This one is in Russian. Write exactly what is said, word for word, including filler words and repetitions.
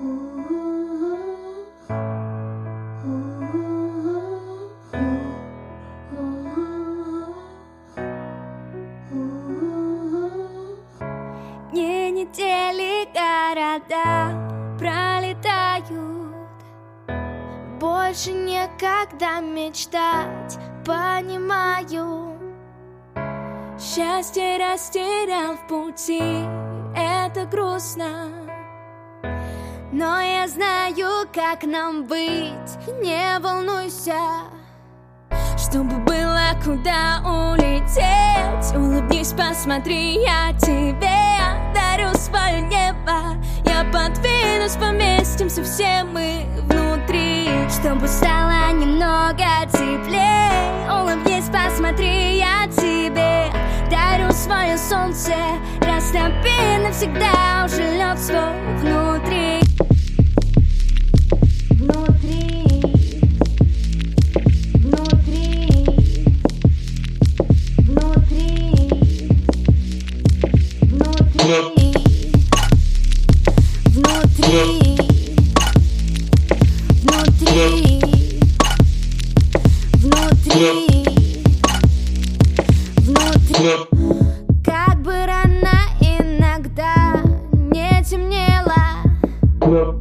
Дни, недели, города пролетают. Больше некогда мечтать, понимаю. Счастье растерял в пути, это грустно. Но я знаю, как нам быть, не волнуйся. Чтобы было куда улететь, улыбнись, посмотри, я тебе дарю свое небо. Я подвинусь, поместимся все мы внутри. Чтобы стало немного теплее, улыбнись, посмотри, я тебе дарю свое солнце. Растопи навсегда уже лед свой внутри. Внутри, внутри, внутри, внутри. Как бы рано иногда не темнело,